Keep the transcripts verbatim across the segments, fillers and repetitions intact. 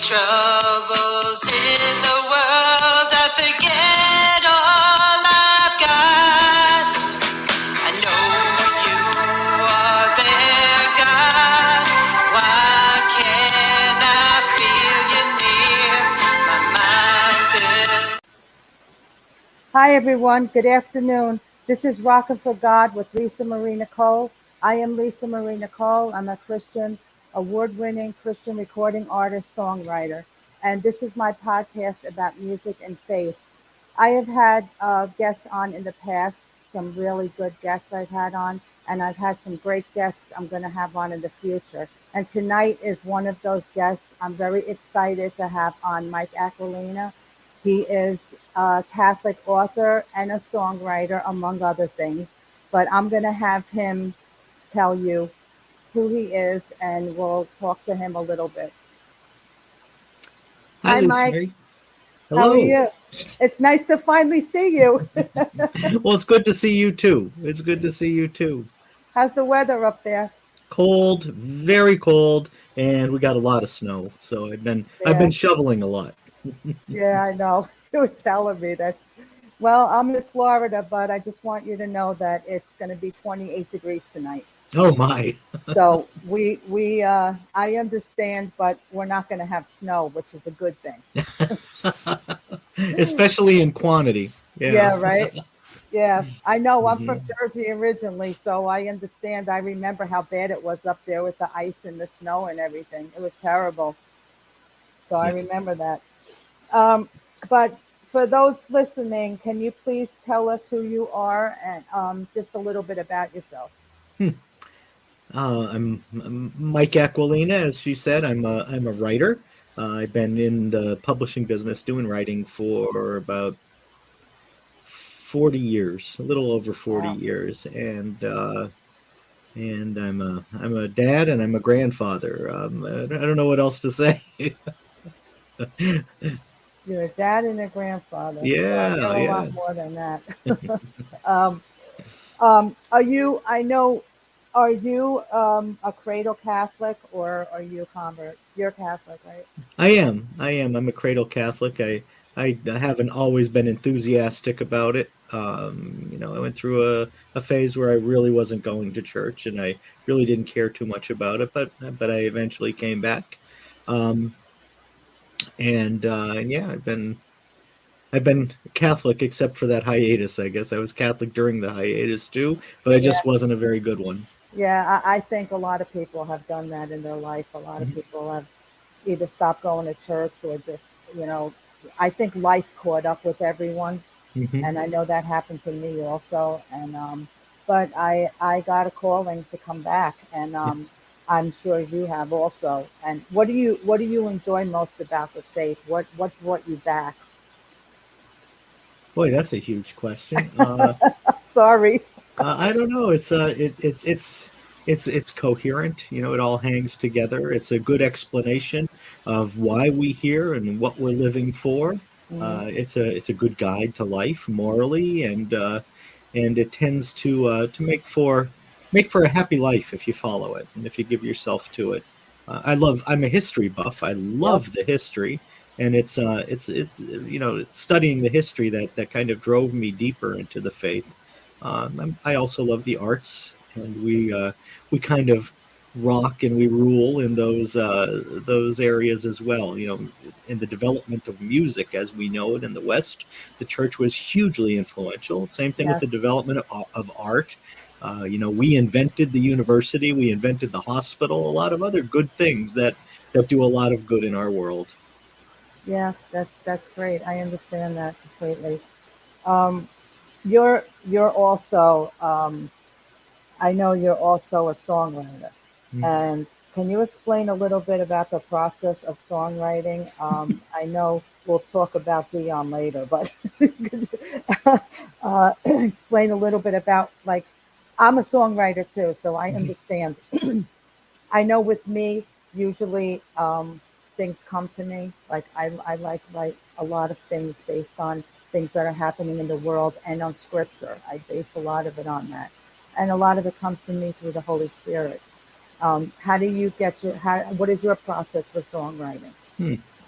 troubles in the world, I forget all I've got. I know you are there, God. Why can't I feel you near? My mind's in. Hi, everyone. Good afternoon. This is Rockin' for God with Lisa Marie Nicole. I am Lisa Marie Nicole. I'm a Christian, award-winning Christian recording artist, songwriter, and this is my podcast about music and faith. I have had uh, guests on in the past, some really good guests I've had on, and I've had some great guests I'm going to have on in the future. And tonight is one of those guests I'm very excited to have on, Mike Aquilina. He is a Catholic author and a songwriter, among other things. But I'm going to have him tell you who he is, and we'll talk to him a little bit. Hi, Hi, Lisa Mike. Marie. How Hello. are you? It's nice to finally see you. Well, it's good to see you too. It's good to see you too. How's the weather up there? Cold, very cold, and we got a lot of snow. So I've been Yeah. I've been shoveling a lot. Yeah, I know. You were telling me that. Well, I'm in Florida, but I just want you to know that it's going to be twenty-eight degrees tonight. Oh my. So we we uh, I understand, but we're not going to have snow, which is a good thing. Especially in quantity. Yeah. Yeah, right. Yeah, I know. I'm Mhm. from Jersey originally, so I understand. I remember how bad it was up there with the ice and the snow and everything. It was terrible. So I Yeah. remember that. Um, but for those listening, can you please tell us who you are and um, just a little bit about yourself? Hmm. Uh, I'm, I'm Mike Aquilina, as she said. I'm a I'm a writer. Uh, I've been in the publishing business doing writing for about forty years, a little over forty Wow. years, and uh, and I'm a I'm a dad and I'm a grandfather. Um, I don't I don't know what else to say. You're a dad and a grandfather. So I Yeah, know a yeah. lot more than that. um, um, are you, I know, are you um, a cradle Catholic or are you a convert? You're Catholic, right? I am. I am. I'm a cradle Catholic. I I haven't always been enthusiastic about it. Um, you know, I went through a, a phase where I really wasn't going to church, and I really didn't care too much about it. But but I eventually came back, um, and uh, and yeah, I've been I've been Catholic except for that hiatus. I guess I was Catholic during the hiatus too, but I Yeah. just wasn't a very good one. Yeah, I, I think a lot of people have done that in their life. A lot of Mhm. people have either stopped going to church or just, you know, I think life caught up with everyone. Mhm. And I know that happened to me also. And, um, but I, I got a calling to come back, and Yeah. um, I'm sure you have also. And what do you, what do you enjoy most about the faith? What, what brought you back? Boy, that's a huge question. Uh, Sorry. Uh, I don't know. It's uh, it, it's it's it's it's coherent. You know, it all hangs together. It's a good explanation of why we here and what we're living for. Mhm. Uh, it's a it's a good guide to life morally, and uh, and it tends to uh, to make for make for a happy life if you follow it and if you give yourself to it. Uh, I love. I'm a history buff. I Yep. love the history, and it's uh, it's it's you know, it's studying the history that that kind of drove me deeper into the faith. Um, I'm- I also love the arts, and we uh, we kind of rock and we rule in those uh, those areas as well. You know, in the development of music as we know it in the West, the church was hugely influential. Same thing with Yes. the development of, of art. Uh, you know, we invented the university, we invented the hospital, a lot of other good things that that do a lot of good in our world. Yeah, that's that's great. I understand that completely. Um, you're you're also um, I know you're also a songwriter. Mm. And can you explain a little bit about the process of songwriting? Um, I know we'll talk about Dion later, but uh, explain a little bit about, like, I'm a songwriter too, so I understand. I know with me, usually um, things come to me. Like I, I like write a lot of things based on things that are happening in the world and on scripture. I base a lot of it on that, and a lot of it comes to me through the Holy Spirit. Um, how do you get your? How, what is your process for songwriting? Hmm.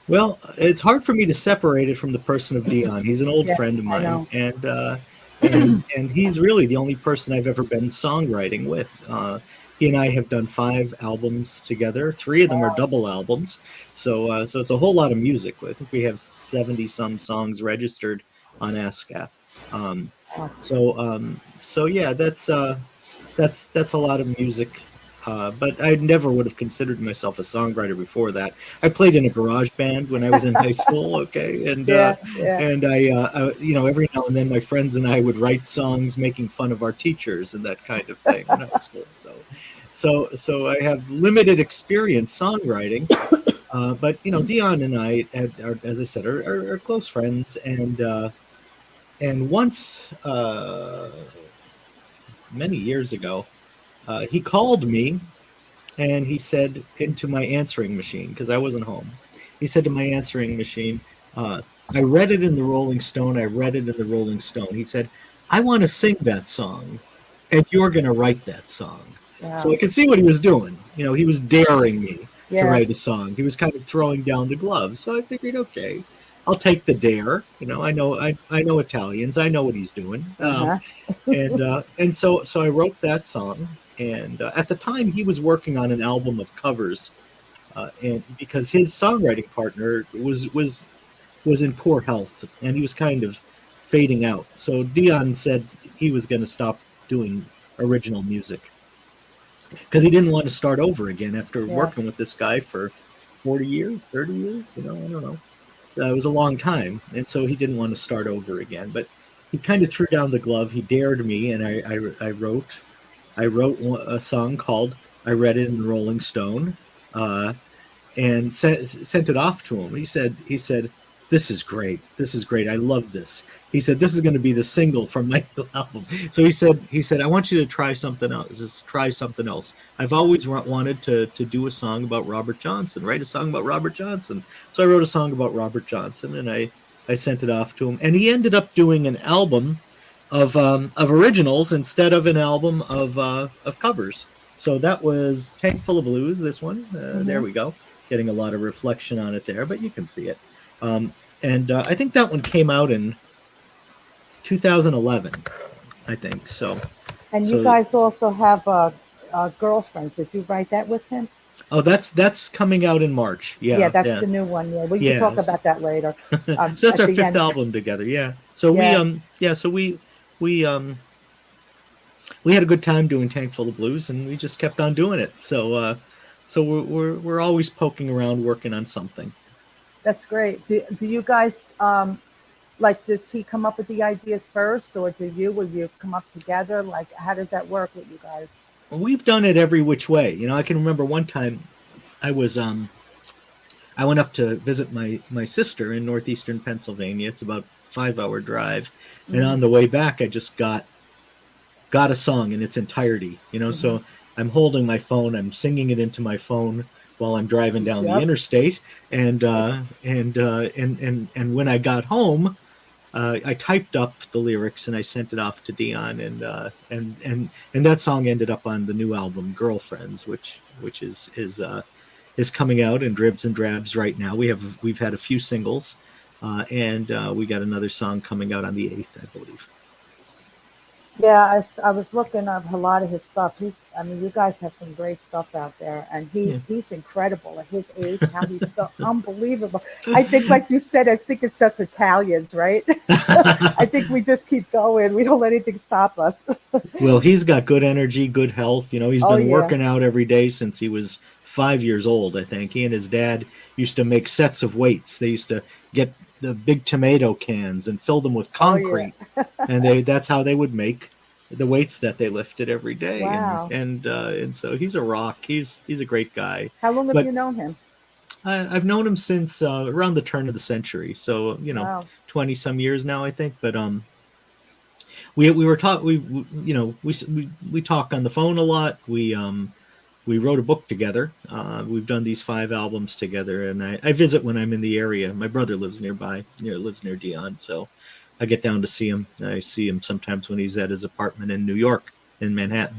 Well, it's hard for me to separate it from the person of Dion. He's an old Yeah, friend of I mine, know. and uh, and and he's really the only person I've ever been songwriting with. Uh, he and I have done five albums together. Three of them are Wow. double albums, so uh, so it's a whole lot of music. I think we have seventy some songs registered on ASCAP. Um, Wow. so um, so yeah, that's uh, that's that's a lot of music. Uh, but I never would have considered myself a songwriter before that. I played in a garage band when I was in high school. Okay, and uh, Yeah, yeah. and I, uh, uh, you know, every now and then my friends and I would write songs making fun of our teachers and that kind of thing in high school. So, so, so I have limited experience songwriting. Uh, but you know, Dion and I, had, are, as I said, are, are, are close friends, and uh, and once uh, many years ago. Uh, he called me and he said into my answering machine, because I wasn't home. He said to my answering machine, uh, I read it in the Rolling Stone. I read it in the Rolling Stone. He said, I want to sing that song, and you're going to write that song. So I Wow. could see what he was doing. You know, he was daring me to Yeah. write a song. He was kind of throwing down the gloves. So I figured, okay, I'll take the dare. You know, I know I, I know Italians. I know what he's doing. Um, Uh-huh. and uh, and so so I wrote that song. And uh, at the time, he was working on an album of covers, uh, and because his songwriting partner was was was in poor health, and he was kind of fading out. So Dion said he was going to stop doing original music because he didn't want to start over again after Yeah. working with this guy for forty years, thirty years. You know, I don't know. Uh, it was a long time, and so he didn't want to start over again. But he kind of threw down the glove. He dared me, and I I, I wrote. I wrote a song called "I Read It in the Rolling Stone," uh, and sent sent it off to him. He said, "He said this is great. This is great. I love this." He said, "This is going to be the single from my new album." So he said, "He said I want you to try something else. Just try something else. I've always wa- wanted to to do a song about Robert Johnson. Write a song about Robert Johnson." So I wrote a song about Robert Johnson, and I I sent it off to him, and he ended up doing an album of um, of originals instead of an album of uh, of covers. So that was Tank Full of Blues. This one, uh, there Hmm. we go, getting a lot of reflection on it there, but you can see it. Um, and uh, I think that one came out in two thousand eleven. I think so. And you So guys also have uh, uh, girlfriends. Did you write that with him? oh, that's that's coming out in March. Yeah, Yeah, that's yeah, the new one. Yeah, we can talk yeah. about that later. Um, So that's at our the fifth end. album together. Yeah. So we Yeah, um yeah so we we um we had a good time doing Tank Full of Blues, and we just kept on doing it. So, uh, so we're, we're we're always poking around, working on something. that's great. Do, do you guys um, like? Does he come up with the ideas first, or do you? Will you come up together? Like, how does that work with you guys? We've done it every which way. You know, I can remember one time I was um I went up to visit my my sister in northeastern Pennsylvania. It's about five hour drive, and Hmm. on the way back, I just got got a song in its entirety. You know, Hmm. so I'm holding my phone, I'm singing it into my phone while I'm driving down the Yep. interstate, and uh, and uh, and and and when I got home, uh, I typed up the lyrics and I sent it off to Dion, and uh, and and and that song ended up on the new album Girlfriends, which which is is uh, is coming out in dribs and drabs right now. We have we've had a few singles, uh, and uh, we got another song coming out on the eighth, I believe. Yeah, I, s- I was looking up a lot of his stuff. He's, I mean, you guys have some great stuff out there, and he Yeah. he's incredible at his age. How he's so unbelievable. I think, like you said, I think it's us Italians, right? I think we just keep going. We don't let anything stop us. Well, he's got good energy, good health. You know, he's Oh been yeah. working out every day since he was five years old, I think. He and his dad used to make sets of weights. They used to get the big tomato cans and fill them with Oh yeah. concrete, and they that's how they would make the weights that they lifted every day. And Wow. and uh, and so he's a rock. He's he's a great guy. How long have But you known him? I, I've known him since uh, around the turn of the century, so you know, Wow. twenty some years now, I think. But um, we we were taught we, we you know we, we we talk on the phone a lot. We um we wrote a book together. Uh, we've done these five albums together, and I, I visit when I'm in the area. My brother lives nearby, near lives near Dion, so I get down to see him. I see him sometimes when he's at his apartment in New York, in Manhattan.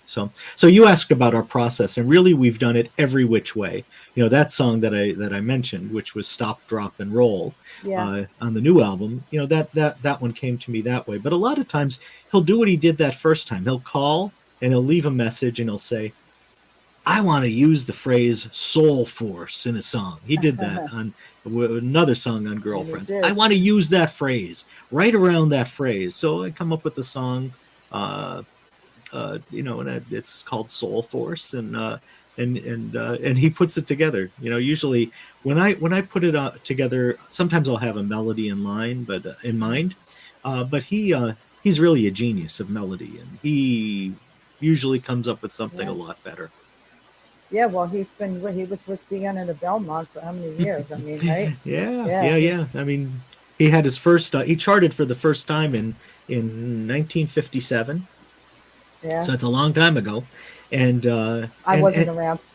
So, so you asked about our process, and really, we've done it every which way. You know, that song that I that I mentioned, which was "Stop, Drop, and Roll," Yeah. uh, on the new album. You know, that that that one came to me that way. But a lot of times, he'll do what he did that first time. He'll call and he'll leave a message, and he'll say, "I want to use the phrase soul force in a song." He did that on w- another song on Girlfriends. did. I want to use that phrase right around that phrase. So I come up with the song. Uh, Uh, you know, and it's called Soul Force, and uh, and and uh, and he puts it together. You know, usually when I when I put it uh, together, sometimes I'll have a melody in line, but uh, in mind. Uh, but he uh, he's really a genius of melody, and he usually comes up with something Yeah. a lot better. Yeah, well, he's been he was with Dion and the Belmonts for how many years? I mean, right? Yeah, Yeah. yeah, yeah. I mean, he had his first. Uh, he charted for the first time in in nineteen fifty-seven. Yeah. So it's a long time ago, and uh, I and- wasn't and- around.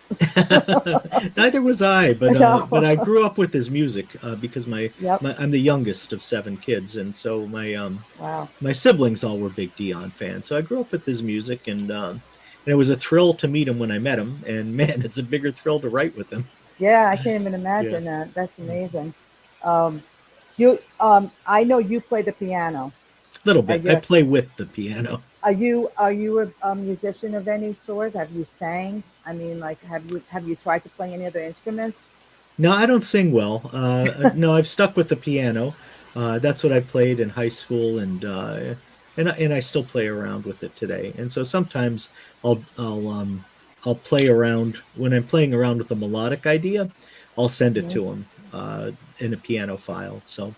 Neither was I, but uh, No. but I grew up with his music uh, because my, Yep. my I'm the youngest of seven kids, and so my um Wow. my siblings all were big Dion fans. So I grew up with his music, and um, and it was a thrill to meet him when I met him. And man, it's a bigger thrill to write with him. Yeah, I can't even imagine that. That's amazing. Um, you, um, I know you play the piano. A little bit. I I guess. play with the piano. Are you are you a, a musician of any sort? Have you sang? I mean, like, have you have you tried to play any other instruments? No, I don't sing well. Uh, no, I've stuck with the piano. Uh, that's what I played in high school, and uh, and I- and I still play around with it today. And so sometimes I'll I'll um I'll play around when I'm playing around with a melodic idea. I'll send it to him uh, in a piano file. So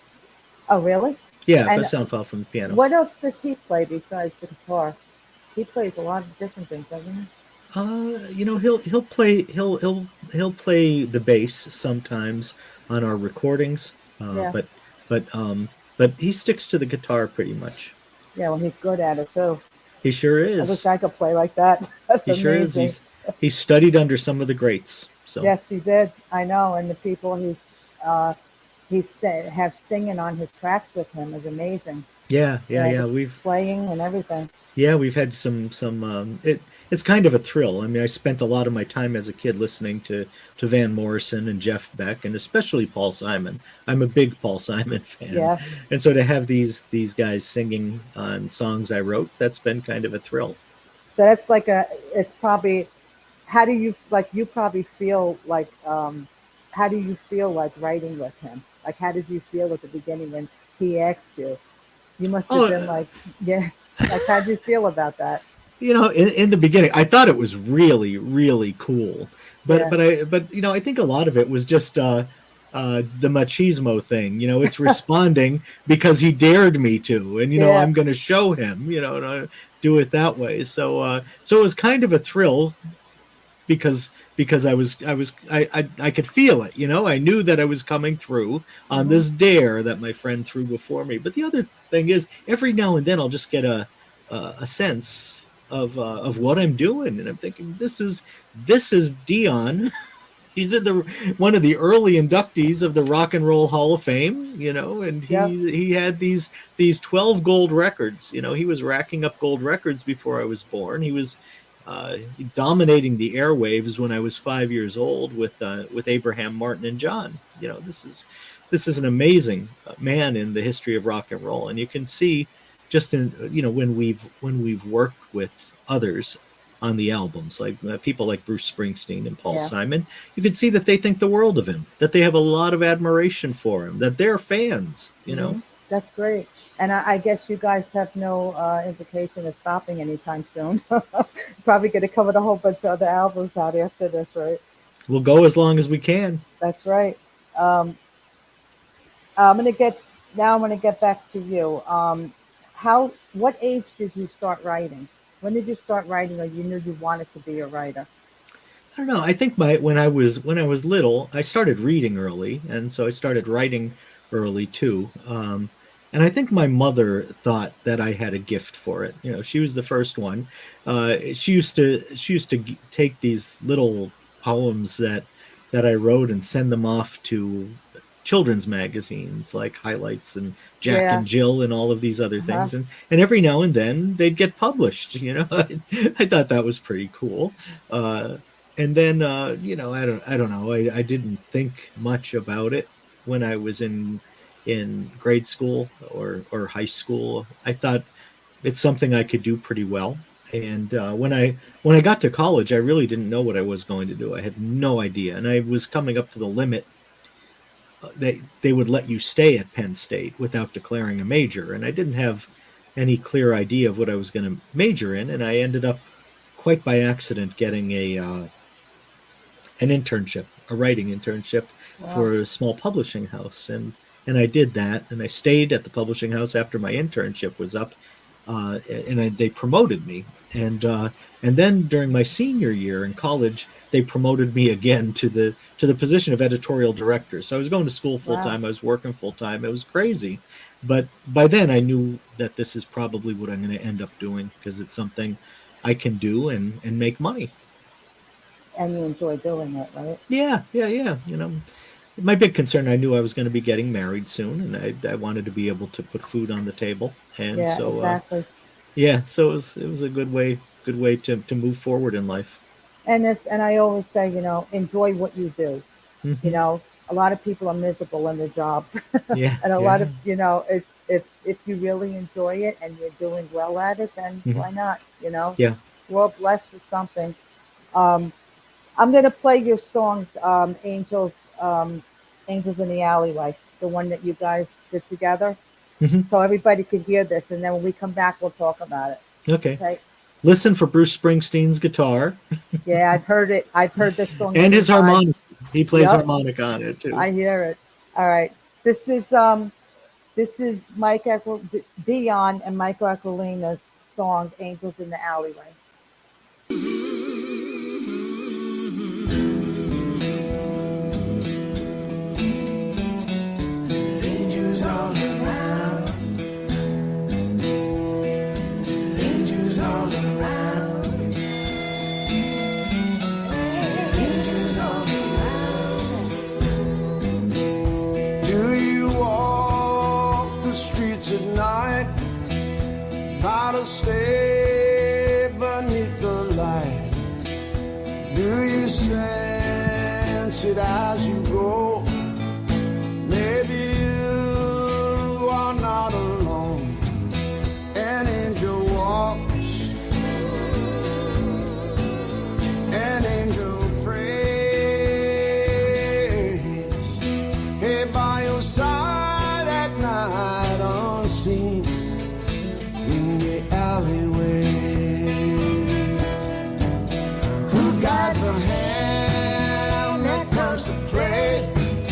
Oh, really? yeah, And a sound file from the piano. What else does he play besides the guitar? He plays a lot of different things, doesn't he? Uh, you know, he'll he'll play he'll he'll he'll play the bass sometimes on our recordings. Uh, Yeah. But but um but he sticks to the guitar pretty much. Yeah, well, he's good at it too. He sure I wish is. I could play like that. That's He sure is. amazing. He's he studied under some of the greats. So Yes, he did. I know, and the people he's uh, he's sa- have singing on his tracks with him is amazing. yeah, yeah, Yeah, yeah. the We've Playing and everything. yeah we've had some some um it it's kind of a thrill. I mean, I spent a lot of my time as a kid listening to to Van Morrison and Jeff Beck, and especially Paul Simon. I'm a big Paul Simon fan. Yeah. And so to have these these guys singing on songs I wrote, that's been kind of a thrill. So that's like a. It's probably. How do you like? You probably feel like. Um, how do you feel like writing with him? Like, how did you feel at the beginning when he asked you? You must have Oh, been like, yeah. Like, how did you feel about that? You know, in, in the beginning, I thought it was really, really cool. But Yeah. but I but you know, I think a lot of it was just uh, uh, the machismo thing. You know, it's responding because he dared me to, and you know, Yeah. I'm going to show him. You know, and I do it that way. So uh, so it was kind of a thrill because because I was I was I, I I could feel it. You know, I knew that I was coming through on Mhm. this dare that my friend threw before me. But the other thing is, every now and then I'll just get a a, a sense of uh, of what I'm doing, and I'm thinking, this is this is Dion. He's in the one of the early inductees of the Rock and Roll Hall of Fame, you know, and he Yep. he had these these twelve gold records. You know, he was racking up gold records before I was born. He was uh, dominating the airwaves when I was five years old with uh, with Abraham, Martin, and John. You know, this is this is an amazing man in the history of rock and roll, and you can see just in you know when we've when we've worked with others on the albums, like uh, people like Bruce Springsteen and Paul Yeah. Simon, you can see that they think the world of him, that they have a lot of admiration for him, that they're fans. You know, Mhm. That's great. And I, I guess you guys have no uh, implication of stopping anytime soon. Probably going to cover a whole bunch of other albums out after this, right? we'll go as long as we can. That's right. Um, I'm going to get now. I'm going to get back to you. Um, how? What age did you start writing? When did you start writing, or you knew you wanted to be a writer? I don't know. I think my when I was when I was little, I started reading early, and so I started writing early too. Um, and I think my mother thought that I had a gift for it. You know, she was the first one. Uh, she used to she used to g- take these little poems that that I wrote and send them off to children's magazines like Highlights and Jack Yeah. and Jill and all of these other Uh-huh. things, and and every now and then they'd get published. You know, I thought that was pretty cool. Uh, and then uh, you know, I don't I don't know. I, I didn't think much about it when I was in in grade school or or high school. I thought it's something I could do pretty well. And uh, when I when I got to college, I really didn't know what I was going to do. I had no idea, and I was coming up to the limit. Uh, They they would let you stay at Penn State without declaring a major, and I didn't have any clear idea of what I was going to major in, and I ended up quite by accident getting a uh, an internship, a writing internship Wow. for a small publishing house, and and I did that, and I stayed at the publishing house after my internship was up, uh, and I, they promoted me, and uh, and then during my senior year in college, they promoted me again to the to the position of editorial director. So I was going to school full Wow. time, I was working full time. It was crazy, but by then I knew that this is probably what I'm going to end up doing because it's something I can do and and make money. And you enjoy doing it, right? Yeah, yeah, yeah. You know, my big concern, I knew I was going to be getting married soon, and I, I wanted to be able to put food on the table, and Yeah, so uh, exactly. yeah, so it was it was a good way good way to, to move forward in life. And it's and I always say, you know, enjoy what you do. Mhm. You know, a lot of people are miserable in their jobs, Yeah, and a yeah. lot of you know, it's if if you really enjoy it and you're doing well at it, then Mhm. why not? You know, Yeah. we're all blessed with something. Um, I'm gonna play your song, um, "Angels," um, "Angels in the Alleyway," the one that you guys did together, Mhm. so everybody can hear this, and then when we come back, we'll talk about it. Okay. Okay? Listen for Bruce Springsteen's guitar Yeah, I've heard it. I've heard this song and many his times. harmonica. He plays Yep. harmonica on it too. I hear it. All right. This is um, this is Mike Echo, Dion and Mike Aquilina's song "Angels in the Alleyway." Angels all around. Angels all around. Angels all around. Do you walk the streets at night? Try to stay beneath the light. Do you sense it as you go? Maybe you are not alone. An angel walks, an angel prays. Hey, by your side at night, unseen in the alleyway. Who guides a hand that comes to play?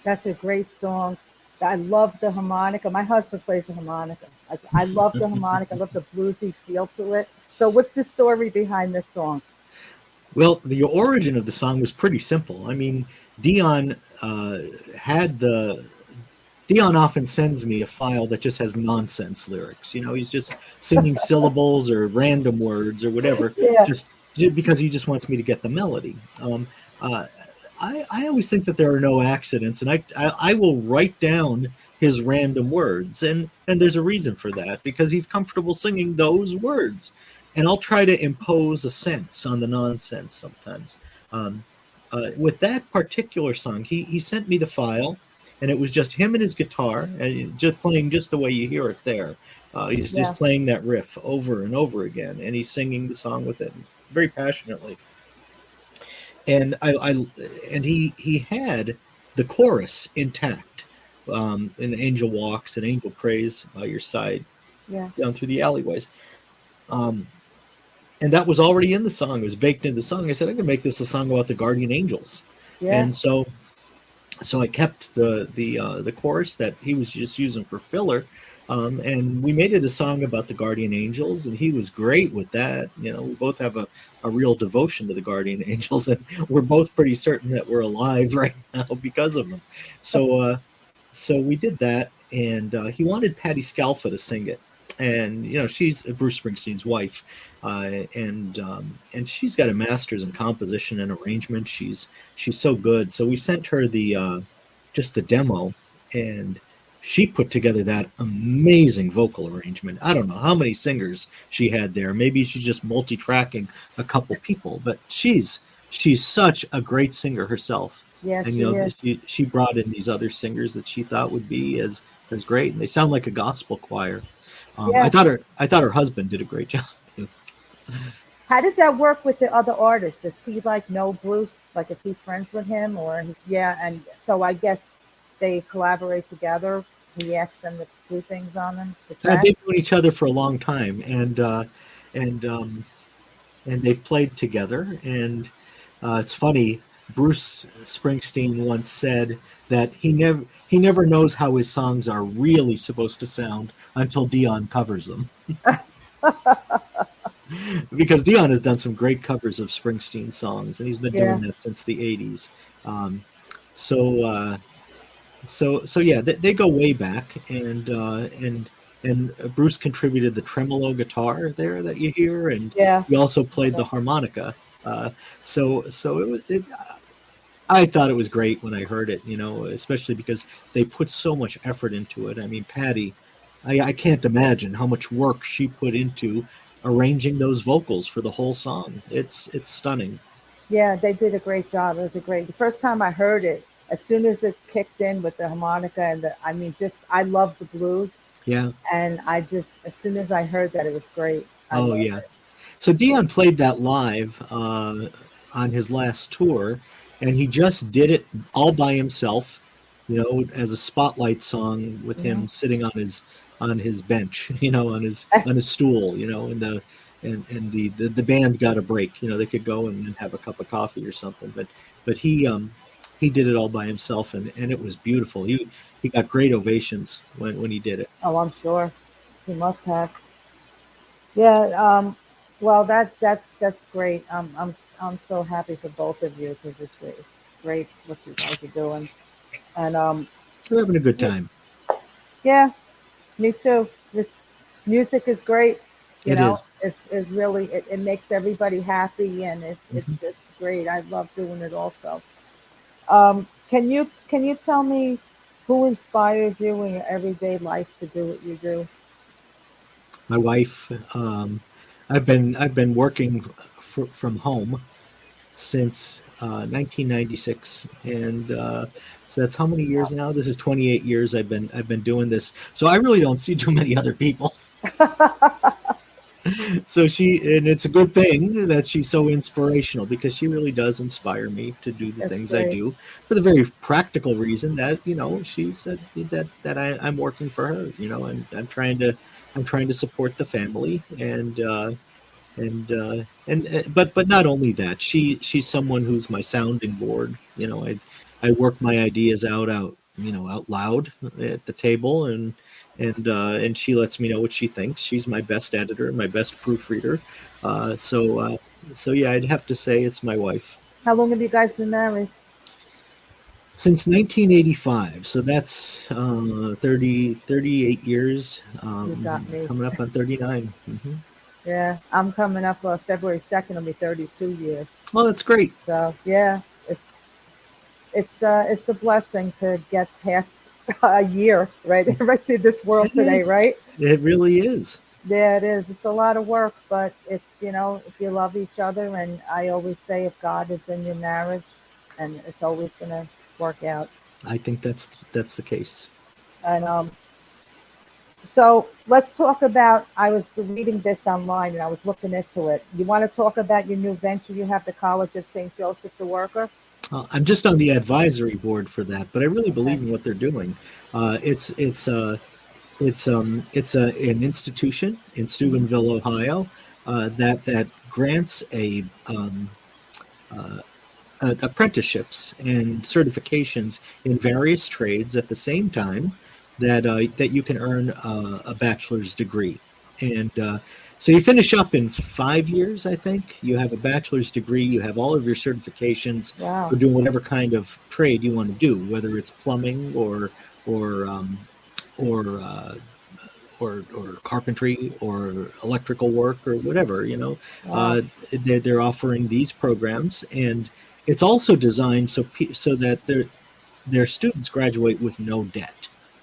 That's a great song. I love the harmonica. My husband plays the harmonica. I, I love the harmonica. I love the bluesy feel to it. So what's the story behind this song? Well, the origin of the song was pretty simple. I mean, Dion uh, had the Dion often sends me a file that just has nonsense lyrics. You know, he's just singing syllables or random words or whatever, Yeah. just, just because he just wants me to get the melody. Um, uh, I, I always think that there are no accidents, and I, I I will write down his random words, and and there's a reason for that, because he's comfortable singing those words, and I'll try to impose a sense on the nonsense sometimes. Um, uh, with that particular song, he he sent me the file. And it was just him and his guitar, and just playing just the way you hear it there. Uh, he's Yeah. just playing that riff over and over again, and he's singing the song with it very passionately. And I, I and he he had the chorus intact. Um, an angel walks, an angel prays by your side, Yeah. down through the alleyways. Um, and that was already in the song. It was baked into the song. I said, I can make this a song about the guardian angels. Yeah. And so. So I kept the the uh, the chorus that he was just using for filler, um, and we made it a song about the guardian angels, and he was great with that. You know, we both have a, a real devotion to the guardian angels, and we're both pretty certain that we're alive right now because of them. So uh, so we did that, and uh, he wanted Patti Scalfa to sing it, and you know she's Bruce Springsteen's wife. Uh, and um, and she's got a master's in composition and arrangement. She's she's so good. So we sent her the uh, just the demo, and she put together that amazing vocal arrangement. I don't know how many singers she had there. Maybe she's just multi-tracking a couple people, but she's she's such a great singer herself. Yeah, And she you know is. she she brought in these other singers that she thought would be as as great, and they sound like a gospel choir. Um, Yeah. I thought her I thought her husband did a great job. How does that work with the other artists? Does he like know Bruce? Like, is he friends with him, or he, yeah? And so I guess they collaborate together. He asks them to do things on them. The Uh, track? they've known each other for a long time, and uh, and um, and they've played together. And uh, it's funny. Bruce Springsteen once said that he never he never knows how his songs are really supposed to sound until Dion covers them. Because Dion has done some great covers of Springsteen songs, and he's been Yeah. doing that since the eighties. Um, so, uh, so, so yeah, they, they go way back, and uh, and and Bruce contributed the tremolo guitar there that you hear, and Yeah. he also played the harmonica. Uh, so, so it was. It, I thought it was great when I heard it, you know, especially because they put so much effort into it. I mean, Patti, I, I can't imagine how much work she put into arranging those vocals for the whole song. It's it's stunning. Yeah, they did a great job. It was a great. The first time I heard it, as soon as it's kicked in with the harmonica and the, I mean, just I love the blues, Yeah. and I just as soon as I heard that, it was great. I Oh loved yeah. it. So Dion played that live uh, on his last tour, and he just did it all by himself, you know, as a spotlight song with him sitting on his on his bench, you know, on his on his stool, you know, and the and and the the, the band got a break, you know, they could go and, and have a cup of coffee or something, but but he um he did it all by himself, and and it was beautiful. He he got great ovations when when he did it. Oh, I'm sure he must have. Yeah. Um. Well, that that's that's great. Um. I'm I'm so happy for both of you because it's, it's great what you guys are doing, and um. We're having a good time. Yeah, me too. This music is great. You It know, is. it's, it's really it, it makes everybody happy, and it's Mhm. it's just great. I love doing it also. Um, can you can you tell me who inspires you in your everyday life to do what you do? My wife. Um, I've been I've been working f- from home since uh, nineteen ninety-six, and uh, so that's how many years now? This is twenty-eight years I've been I've been doing this. So I really don't see too many other people. So she, and it's a good thing that she's so inspirational, because she really does inspire me to do the That's things I great. do, for the very practical reason that, you know, she said that that I, I'm working for her, you know, and I'm trying to I'm trying to support the family, and uh, and uh, and uh, but but not only that, she she's someone who's my sounding board. You know, I I work my ideas out out you know out loud at the table, and and uh, and she lets me know what she thinks. She's my best editor, my best proofreader. Uh, so uh, so yeah, I'd have to say it's my wife. How long have you guys been married? Since nineteen eighty-five, so that's uh, thirty, thirty-eight years. Um, You got me. Coming up on thirty-nine. Mm-hmm. Yeah, I'm coming up uh, February second. It'll be thirty-two years. Well, that's great. So yeah, it's it's uh, it's a blessing to get past a year, right? Right to this world today, right? It really is. Yeah, it is. It's a lot of work, but it's, you know, if you love each other, and I always say if God is in your marriage, and it's always going to work out. I think that's that's the case. And um, so let's talk about, I was reading this online and I was looking into it. You want to talk about your new venture you have, the College of Saint Joseph the Worker? Uh, I'm just on the advisory board for that, but I really believe in what they're doing. Uh, it's it's uh, it's um it's a, an institution in Steubenville, Ohio, uh, that that grants a um, uh, uh, apprenticeships and certifications in various trades at the same time that uh, that you can earn uh, a bachelor's degree. And uh, so you finish up in five years, I think. You have a bachelor's degree, you have all of your certifications Wow. for doing whatever kind of trade you want to do, whether it's plumbing or or um, or uh, or or carpentry or electrical work or whatever. You know, Wow. uh, they're they're offering these programs, and it's also designed so pe- so that their their students graduate with no debt.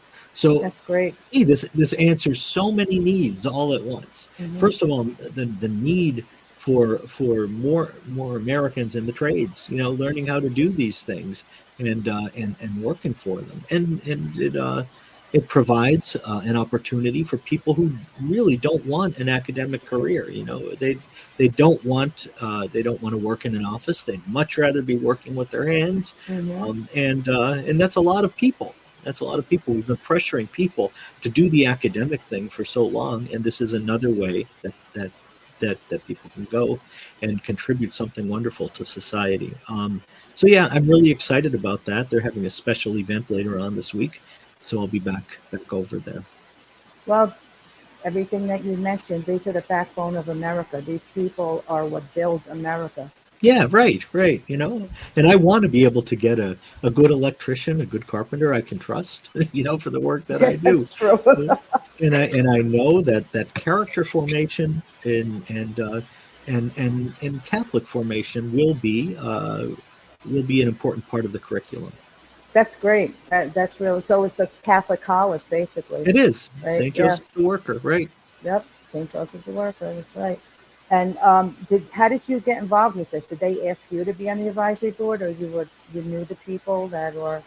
So That's great. hey, this this answers so many needs all at once. Mhm. First of all, the the need for for more more Americans in the trades, you know, learning how to do these things and uh, and and working for them, and and it uh, it provides uh, an opportunity for people who really don't want an academic career. You know, they they don't want uh, they don't want to work in an office. They'd much rather be working with their hands, Mhm. um, and uh, and that's a lot of people. That's a lot of people. We've been pressuring people to do the academic thing for so long, and this is another way that that that, that people can go and contribute something wonderful to society. Um, so yeah, I'm really excited about that. They're having a special event later on this week, so I'll be back back over there. Well, everything that you mentioned, these are the backbone of America. These people are what builds America. Yeah, right, right. You know, and I want to be able to get a, a good electrician, a good carpenter I can trust, you know, for the work that I do. That's true. and I and I know that, that character formation and and uh, and and and Catholic formation will be uh, will be an important part of the curriculum. That's great. That, that's real. So it's a Catholic college, basically. It is Right, Saint yeah. Joseph the Worker, right? Yep, Saint Joseph the Worker. That's right. And um, did how did you get involved with this? Did they ask you to be on the advisory board, or you were you knew the people that were?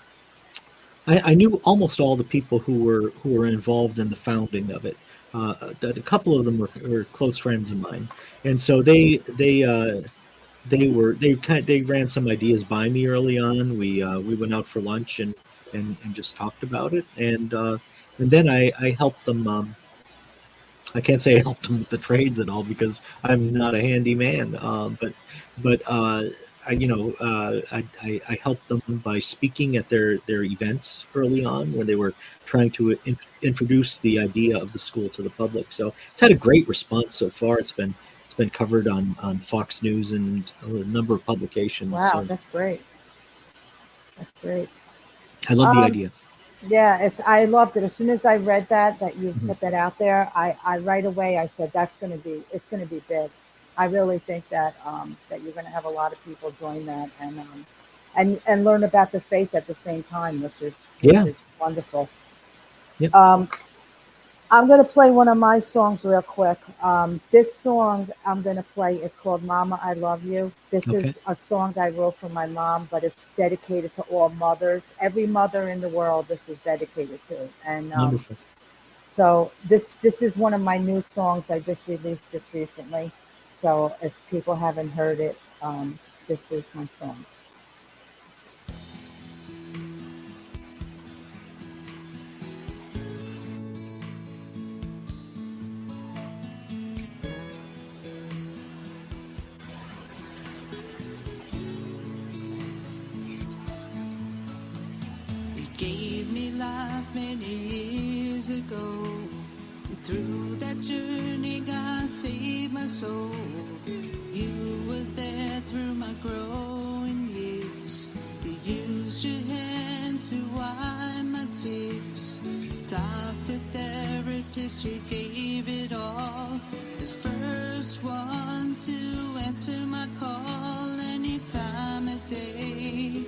I, I knew almost all the people who were who were involved in the founding of it. Uh, a, a couple of them were, were close friends of mine, and so they they uh, they were they kind of, they ran some ideas by me early on. We uh, we went out for lunch and, and, and just talked about it, and uh, and then I, I helped them. Um, I can't say I helped them with the trades at all because I'm not a handy man, uh, but but uh, I, you know uh, I, I, I helped them by speaking at their, their events early on when they were trying to in, introduce the idea of the school to the public. So it's had a great response so far. It's been it's been covered on, on Fox News and a number of publications. Wow, So that's great. That's great. I love the Um, idea. Yeah, it's I loved it. As soon as I read that that you Mhm. put that out there, I, I right away I said that's going to be it's going to be big. I really think that um, that you're going to have a lot of people join that and um, and and learn about the faith at the same time, which is which Yeah. is wonderful. Yep. Um, I'm going to play one of my songs real quick. Um, this song I'm going to play is called "Mama, I Love You." This Okay. is a song I wrote for my mom, but it's dedicated to all mothers. Every mother in the world, this is dedicated to. And um, Wonderful. so this this is one of my new songs. I just released this recently. So if people haven't heard it, um, this is my song. gave me life many years ago. Through that journey, God saved my soul. You were there through my growing years. You used your hand to wipe my tears. Doctor, therapist, you gave it all. The first one to answer my call any time of day.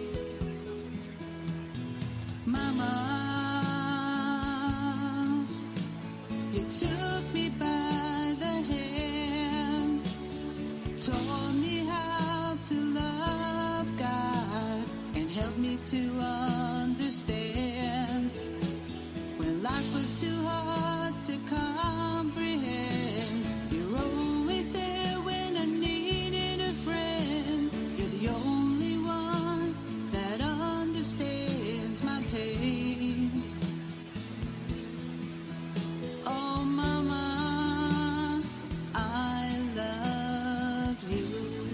Mama, you took me by the hand, taught me how to love God, and helped me to understand when life was too hard to comprehend. You're always there when I needed a friend. You're the only one that understands my pain. Oh, Mama, I love you.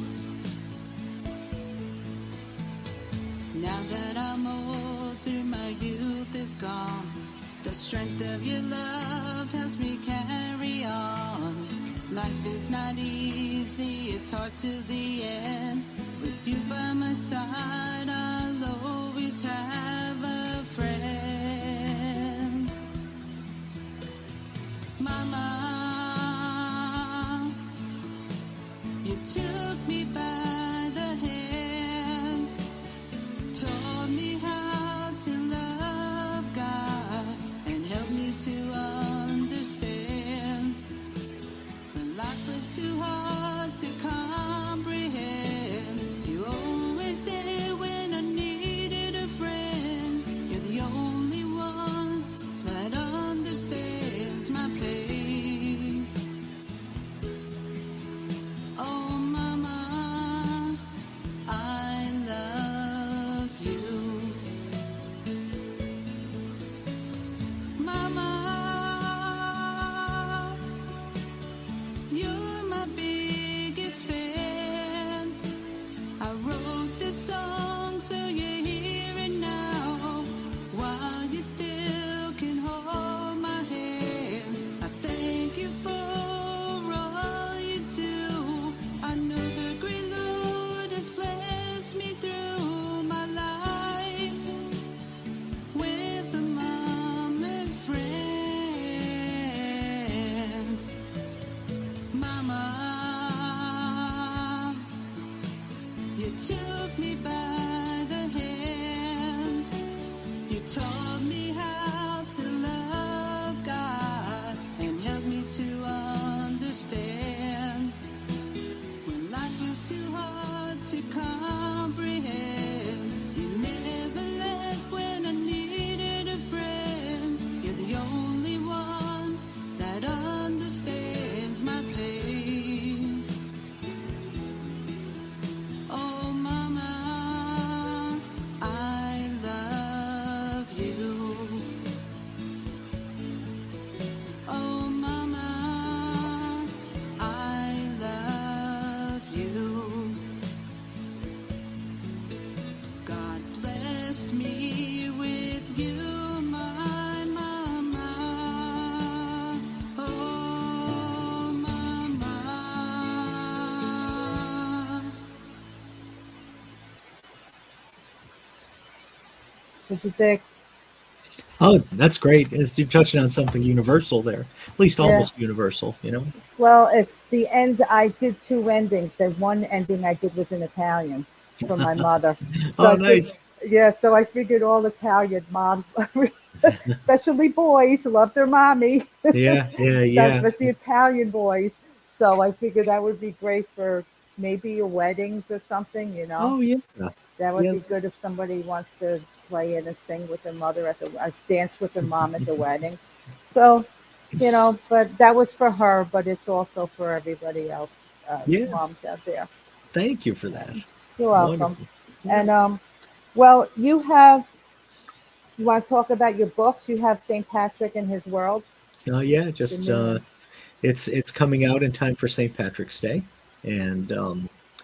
Now that I'm older, my youth is gone. The strength of your love helps me carry on. Life is not easy, it's hard to the end. With you by my side, I'll always have a friend. Mama, you took me by the hand, taught me how to love God, and helped me to understand when life was too hard to comprehend. You always there when I needed a friend. You're the only one that understands my pain. Oh, Mama, I love you. Mama, you're my biggest fan. I wrote this song so you hear it now, while you still can hold my hand. I thank you for all you do. I know the great Lord has blessed me through my life with a mom and friends. Mama, you took me by the hand. You taught me how to love God, and helped me to understand when life was too hard to comprehend. You never left when I needed a friend. You're the only one that understands my pain. Oh, Mama, I love you. Oh, Mama, I love you. God blessed me with you, my Mama. Oh, Mama. What you think? Oh, that's great. It's, you're touching on something universal there, at least Yeah. almost universal, you know? Well, it's the end. I did two endings. The one ending I did was in Italian for my mother. Oh, I fig- nice. yeah, so I figured all Italian moms, especially boys, love their mommy. Yeah, yeah, yeah. But the Italian boys. So I figured that would be great for maybe a weddings or something, you know. Oh, yeah. That would Yeah. be good if somebody wants to play in and sing with their mother at the uh, dance with their mom at the wedding. So, you know, but that was for her, but it's also for everybody else, uh, Yeah. moms out there. Thank you for that. You're welcome. Wonderful. And um, well, you have. You want to talk about your books? You have Saint Patrick and His World. Uh, yeah, just new uh, one. it's it's coming out in time for Saint Patrick's Day, and um,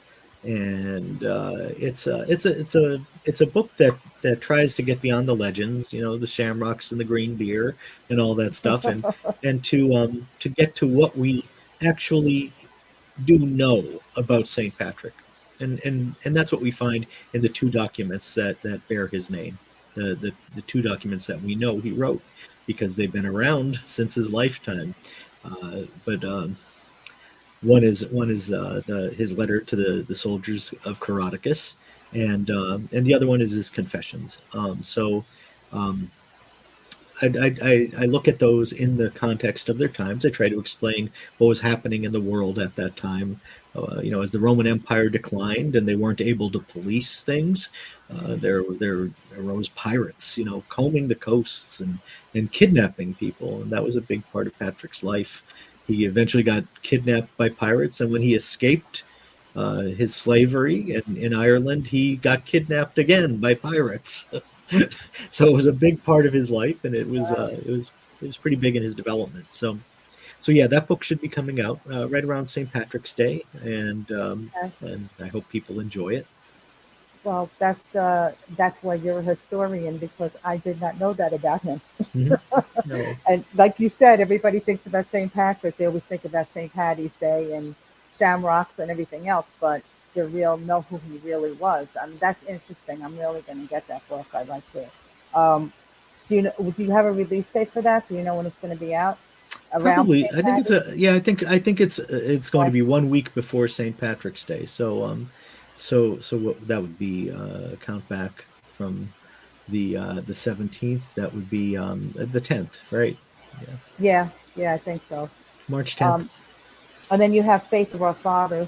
and uh, it's a it's a it's a it's a book that that tries to get beyond the legends, you know, the shamrocks and the green beer and all that stuff, and and to um to get to what we actually do know about Saint Patrick, and and and that's what we find in the two documents that that bear his name, the the, the two documents that we know he wrote, because they've been around since his lifetime. Uh, but um, one is one is uh, the his letter to the, the soldiers of Coroticus, and um, and the other one is his Confessions. Um, so um, I, I I look at those in the context of their times. I try to explain what was happening in the world at that time. Uh, you know, as the Roman Empire declined and they weren't able to police things, uh, there there arose pirates, you know, combing the coasts and and kidnapping people, and that was a big part of Patrick's life. He eventually got kidnapped by pirates, and when he escaped uh, his slavery in, in Ireland, he got kidnapped again by pirates. So it was a big part of his life, and it was uh, it was it was pretty big in his development. So, so yeah, that book should be coming out uh, right around Saint Patrick's Day, and um, and I hope people enjoy it. Well, that's uh, that's why you're a historian, because I did not know that about him. Mm-hmm. No. And like you said, everybody thinks about Saint Patrick. They always think about Saint Patty's Day and shamrocks and everything else, but to real know who he really was. I mean, that's interesting. I'm really going to get that book. I'd like to. Um, do you know? Do you have a release date for that? Do you know when it's going to be out? Around Probably. Saint I think it's Patty's? a yeah. I think I think it's it's going to be one week before Saint Patrick's Day. So um, so so what, that would be uh, count back from the uh, the seventeenth. That would be um, the tenth, right? Yeah. Yeah, yeah, I think so. March tenth. Um, and then you have Faith of Our Fathers,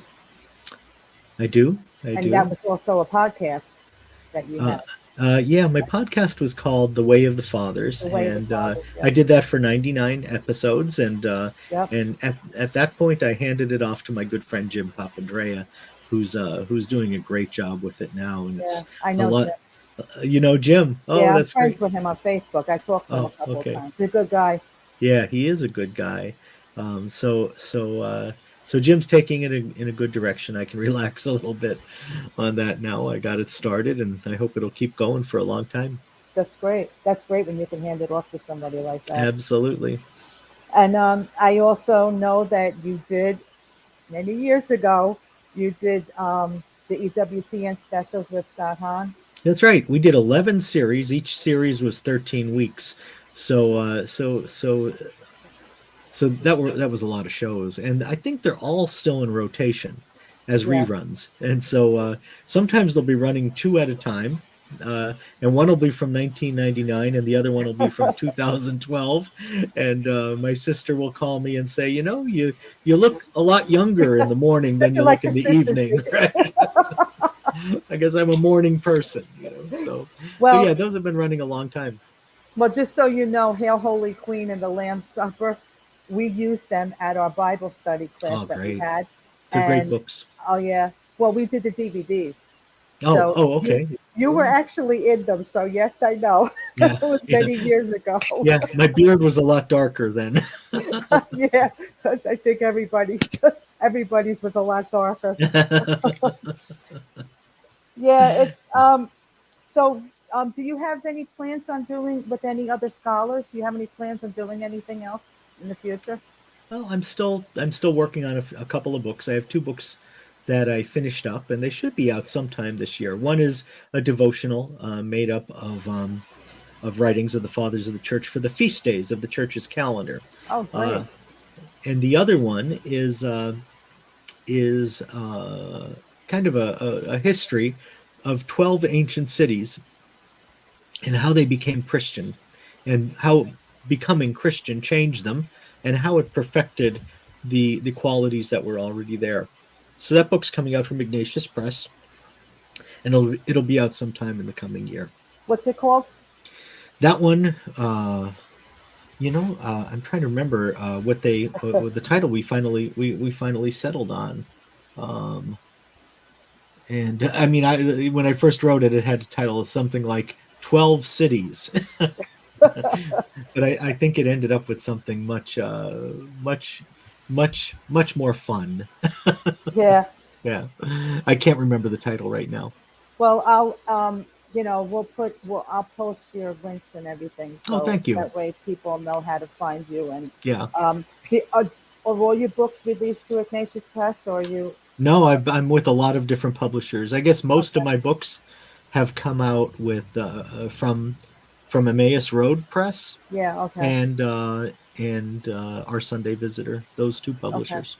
I do. I and do. that was also a podcast that you Uh, had. uh, yeah, my podcast was called The Way of the Fathers, The Way of the and uh, Fathers, yeah. I did that for ninety-nine episodes, and uh, Yep. and at, at that point, I handed it off to my good friend Jim Papandrea, who's uh, who's doing a great job with it now, and Yeah, it's I a know. lot. Jim. Uh, you know Jim? Oh, yeah, I'm that's friends great. with him on Facebook. I talked to him Oh, a couple okay. of times. He's a good guy. Yeah, he is a good guy. Um, so so uh, so Jim's taking it in, in a good direction. I can relax a little bit on that now. I got it started, and I hope it'll keep going for a long time. That's great. That's great when you can hand it off to somebody like that. Absolutely. And um, I also know that you did, many years ago, you did um, the E W T N specials with Scott Hahn. That's right. We did eleven series. Each series was thirteen weeks. So uh, so so so that were that was a lot of shows, and I think they're all still in rotation as Yeah. reruns. And so uh, sometimes they'll be running two at a time, uh, and one will be from nineteen ninety-nine, and the other one will be from two thousand twelve. And uh, my sister will call me and say, you know, you you look a lot younger in the morning than you Like look in the consistency. evening. Right? I guess I'm a morning person, you know. So, Well, so yeah, those have been running a long time. well, just so you know, Hail Holy Queen and the Lamb's Supper, we used them at our Bible study class Oh, that we great. had. They're great And- books. Oh, yeah. Well, we did the D V Ds. Oh, so oh, okay. You were actually in them, so yes, I know. Yeah, It was yeah. many years ago. Yeah, my beard was a lot darker then. Yeah, I think everybody, everybody's was a lot darker. Yeah, it's um. So, um, do you have any plans on doing with any other scholars? Do you have any plans on doing anything else in the future? Well, I'm still I'm still working on a, f- a couple of books. I have two books that I finished up, and they should be out sometime this year. One is a devotional uh, made up of um, of writings of the fathers of the church for the feast days of the church's calendar. Oh, great. Uh, and the other one is uh, is uh, kind of a, a, a history of twelve ancient cities and how they became Christian, and how becoming Christian changed them, and how it perfected the the qualities that were already there. So that book's coming out from Ignatius Press, and it'll it'll be out sometime in the coming year. What's it called? That one, uh, you know, uh, I'm trying to remember uh, what they what the title we finally we, we finally settled on. Um, and I mean, I when I first wrote it, it had a title of something like twelve Cities. But I, I think it ended up with something much, uh, much, much, much more fun. Yeah. Yeah, I can't remember the title right now. Well, I'll, um, you know, we'll put, we'll, I'll post your links and everything, Oh, so thank you. that way people know how to find you. And Yeah. um, do, are, are all your books released through Ignatius Press, or are you? No, I've, I'm with a lot of different publishers. I guess most of Okay. my books have come out with uh, uh, from from Emmaus Road Press Yeah. Okay. and uh, and uh, Our Sunday Visitor. Those two Okay. publishers.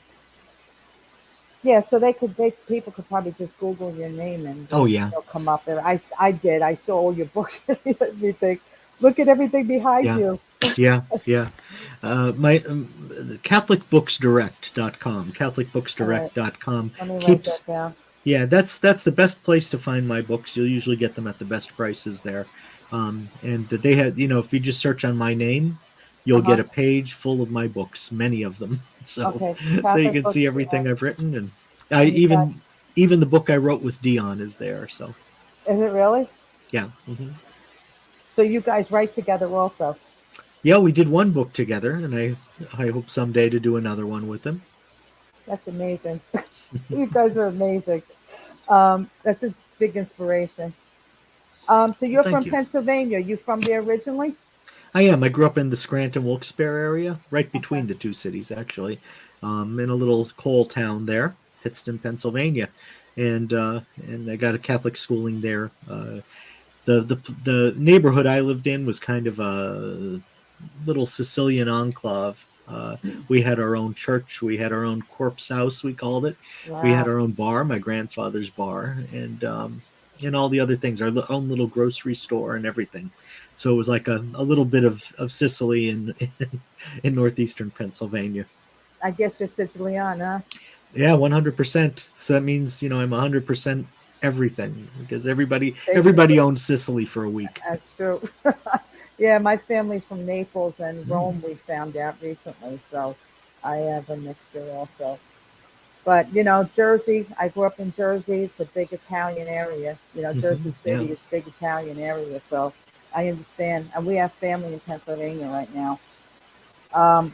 Yeah. So they could, they people could probably just Google your name and Oh they'll, yeah, they'll come up there. I, I did. I saw all your books and everything. Look at everything behind yeah, you. yeah, yeah. Uh, my um, Catholic Books Direct dot com, Catholic Books Direct dot com Let me write keeps. that down. Yeah, that's that's the best place to find my books. You'll usually get them at the best prices there. Um, and they had, you know, if you just search on my name, you'll Uh-huh. get a page full of my books, many of them. So, Okay. so you Catholic can Books see everything Direct. I've written, and I And you got- even even the book I wrote with Dion is there. So, Is it really? yeah, hmm So you guys write together also? yeah, we did one book together, and I I hope someday to do another one with him. That's amazing. You guys are amazing. Um, that's a big inspiration. Um, so you're Thank from you. Pennsylvania. You from there originally? I am. I grew up in the Scranton Wilkes-Barre area, right between the two cities, actually, um, in a little coal town there, Pittston, Pennsylvania, and uh, and I got a Catholic schooling there. Uh, the the the neighborhood I lived in was kind of a little Sicilian enclave. Uh, we had our own church. We had our own corpse house, we called it. Wow. We had our own bar, my grandfather's bar, and um, and all the other things, our li- own little grocery store and everything. So it was like a, a little bit of, of Sicily in, in in northeastern Pennsylvania. I guess you're Sicilian, huh? Yeah, one hundred percent. So that means, you know, I'm one hundred percent everything, because everybody everybody owns Sicily for a week. That's true. Yeah, my family's from Naples and Mm. Rome, we found out recently. So I have a mixture also. But, you know, Jersey, I grew up in Jersey. It's a big Italian area. You know, Mhm, Jersey City yeah. is a big Italian area. So I understand. And we have family in Pennsylvania right now. Um,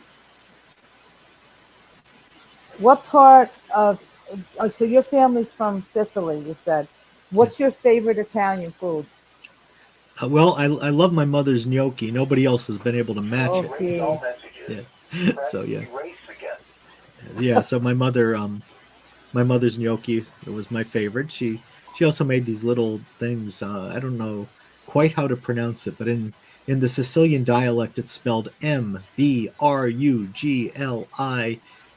what part of, oh, so your family's from Sicily, you said. What's your favorite Italian food? Uh, well, I, I love my mother's gnocchi. Nobody else has been able to match it. Okay. Yeah. So yeah, yeah. So my mother, um, my mother's gnocchi, it was my favorite. She she also made these little things. Uh, I don't know quite how to pronounce it, but in in the Sicilian dialect, it's spelled M B R U G L I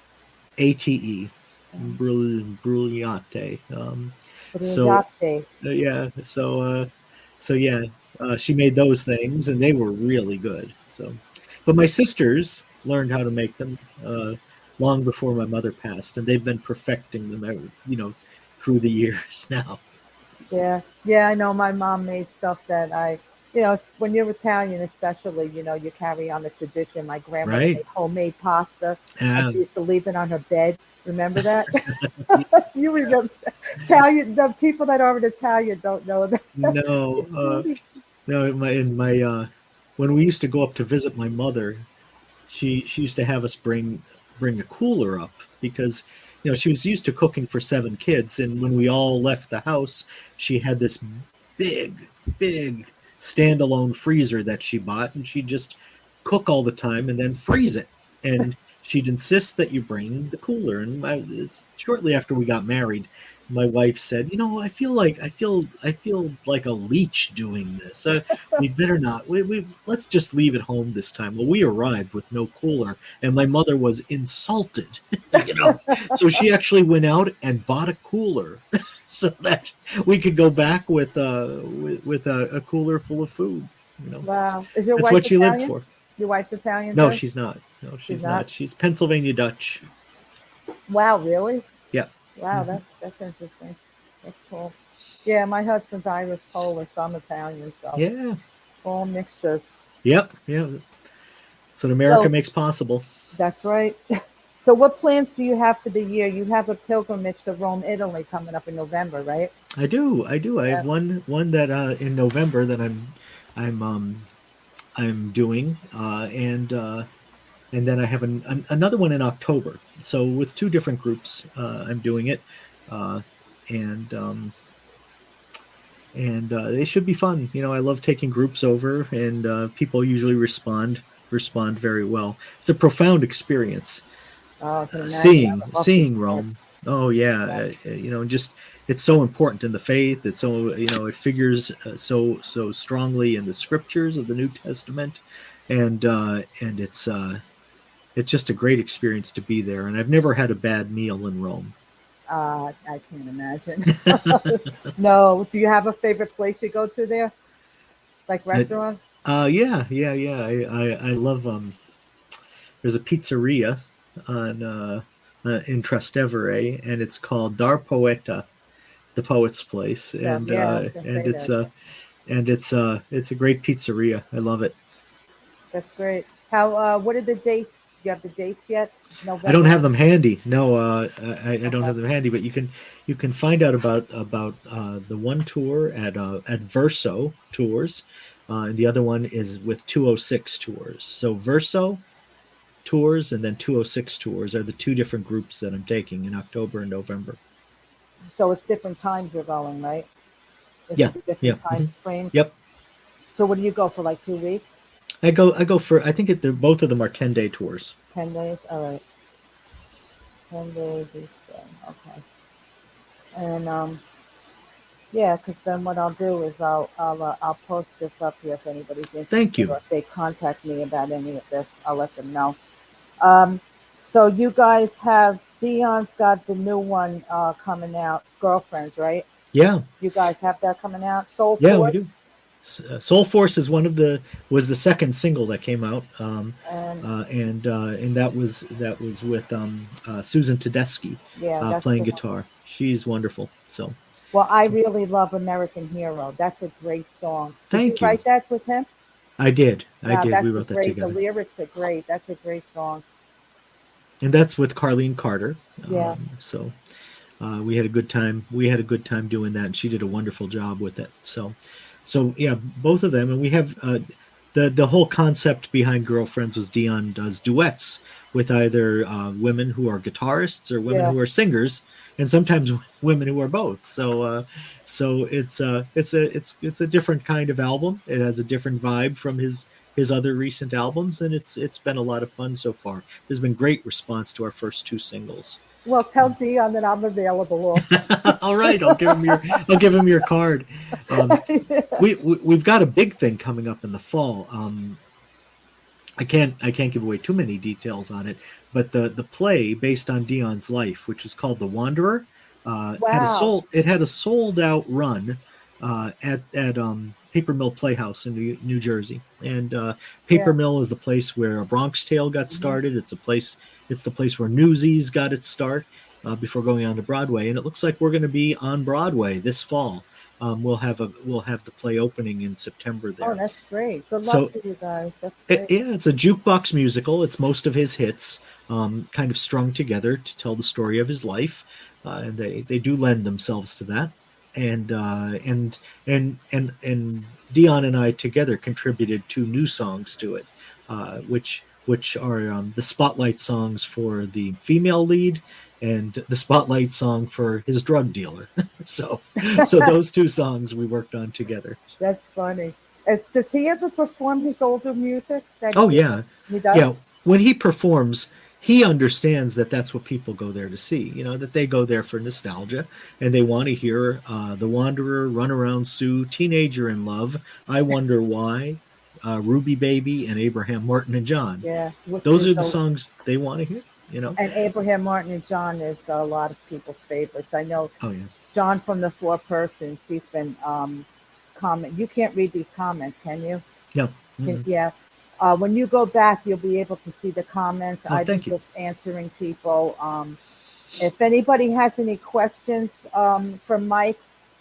A T E, Brul- Brugliate. Um, so Brigliate. uh, yeah, so uh, so yeah, uh, she made those things, and they were really good. So, but my sisters learned how to make them uh, long before my mother passed, and they've been perfecting them, ever, you know, through the years now. Yeah, yeah, I know my mom made stuff that I, you know, when you're Italian especially, you know, you carry on the tradition. My grandmother Right. made homemade pasta, Yeah. and she used to leave it on her bed. Remember that? You remember Italian? The people that aren't Italian don't know that. No, uh, no. In my, in my uh, when we used to go up to visit my mother, she she used to have us bring bring a cooler up, because you know she was used to cooking for seven kids, and when we all left the house, she had this big, big standalone freezer that she bought, and she'd just cook all the time and then freeze it. And she'd insist that you bring the cooler. And my, it's, shortly after we got married, my wife said, "You know, I feel like I feel I feel like a leech doing this. Uh, we better not. We, we let's just leave it home this time." Well, we arrived with no cooler, and my mother was insulted. You know, so she actually went out and bought a cooler so that we could go back with uh with, with a, a cooler full of food. You know, Wow, is your that's wife what she Italian? lived for. Your wife's Italian? No, too? she's not. No, she's, She's not. not? She's Pennsylvania Dutch. Wow, really? Yeah. Wow, Mhm. that's that's interesting. That's cool. Yeah, my husband's Irish Polish, so I'm Italian, so Yeah. all mixtures. Yep. Yeah. That's what America So- makes possible. That's right. So what plans do you have for the year? You have a pilgrimage to Rome, Italy coming up in November, right? I do. I do. I have Yeah. one one that uh, in November that I'm I'm um I'm doing, uh, and uh, and then I have an, an, another one in October. So with two different groups, uh, I'm doing it. uh, and um, and uh, they should be fun. You know, I love taking groups over, and uh, people usually respond respond very well. It's a profound experience. Oh, I can Uh, imagine. seeing I would love to seeing see it. Rome. Oh yeah, uh, you know, just it's so important in the faith. It's so, you know, it figures uh, so so strongly in the scriptures of the New Testament, and uh, and it's uh, it's just a great experience to be there. And I've never had a bad meal in Rome. Uh, I can't imagine. No. Do you have a favorite place you go to there? Like restaurant? Uh, yeah, yeah, yeah. I I, I love um. There's a pizzeria on uh, uh, in Trastevere, and it's called Dar Poeta, the poet's place, Yeah, and yeah, I uh, was gonna and say it's that. uh and it's uh it's a great pizzeria. I love it. That's great. How? Uh, what are the dates? Do you have the dates yet? November. I don't have them handy. No, uh, I, I don't Okay. have them handy, but you can you can find out about about uh, the one tour at uh, at Verso Tours, uh, and the other one is with two oh six Tours. So Verso Tours and then two oh six Tours are the two different groups that I'm taking in October and November. So it's different times you're going, right? It's Yeah, different yeah, time mhm. frames. Yep. So what do you go for? Like two weeks, I go I go for I think it, they're both of them are ten day tours. ten days? All right. Ten days each day. Okay. And um, yeah, because then what I'll do is I'll I'll uh, I'll post this up here if anybody's interested. Thank you. Or if they contact me about any of this, I'll let them know. Um, so you guys have Dion's got the new one uh coming out, Girlfriends, right? Yeah, You guys have that coming out. Soul yeah, Force. we do. S- uh, Soul Force is one of the was the second single that came out, um, And uh, and uh, and that was that was with um, uh, Susan Tedeschi yeah, uh, that's playing the one. guitar. She's wonderful. So Well, I really love American Hero. That's a great song. Did Thank you you. write that with him? I did, I Wow, did. that's We a wrote that great. The together, lyrics are great. That's a great song. and that's with Carlene Carter. Yeah. Um, so uh, we had a good time. We had a good time doing that, and she did a wonderful job with it. So, so yeah, both of them, and we have uh, the the whole concept behind Girlfriends was Dion does duets with either uh, women who are guitarists or women Yeah. who are singers, and sometimes women who are both. So, uh, so it's uh, it's a it's it's a different kind of album. It has a different vibe from his his other recent albums, and it's it's been a lot of fun so far. There's been great response to our first two singles. Well, tell Dion that I'm available. Also. All right, I'll give him your I'll give him your card. Um, we, we we've got a big thing coming up in the fall. Um, I can't I can't give away too many details on it, but the the play based on Dion's life, which is called The Wanderer, uh, had a Wow. sold it had a sold out run uh, at at um, Paper Mill Playhouse in New, New Jersey, and uh, Paper Yeah. Mill is the place where A Bronx Tale got started. It's a place it's the place where Newsies got its start uh, before going on to Broadway, and it looks like we're going to be on Broadway this fall. Um, we'll have a we'll have the play opening in September there. Oh, that's great. Good luck So- to you guys. That's It- great. yeah, it's a jukebox musical. It's most of his hits, um, kind of strung together to tell the story of his life, uh, and they, they do lend themselves to that. And uh, and and and and Dion and I together contributed two new songs to it, uh, which which are um, the spotlight songs for the female lead and the spotlight song for his drug dealer. so so those two songs we worked on together. That's funny. Is, does he ever perform his older music? That Oh he- yeah. he does. Yeah, when he performs, he understands that that's what people go there to see. You know, that they go there for nostalgia, and they want to hear uh, The Wanderer, Run Around Sue, Teenager in Love, I Wonder Why, uh, Ruby Baby, and Abraham Martin and John. Yeah. which Those is are the a- songs they want to hear. You know. And Abraham Martin and John is a lot of people's favorites. I know Oh yeah. John from the Four Persons. He's been um, comment. You can't read these comments, can you? No. Can- Mhm. Yeah. Uh, when you go back, you'll be able to see the comments. Oh, I've been thank you. just answering people. Um, if anybody has any questions um, for Mike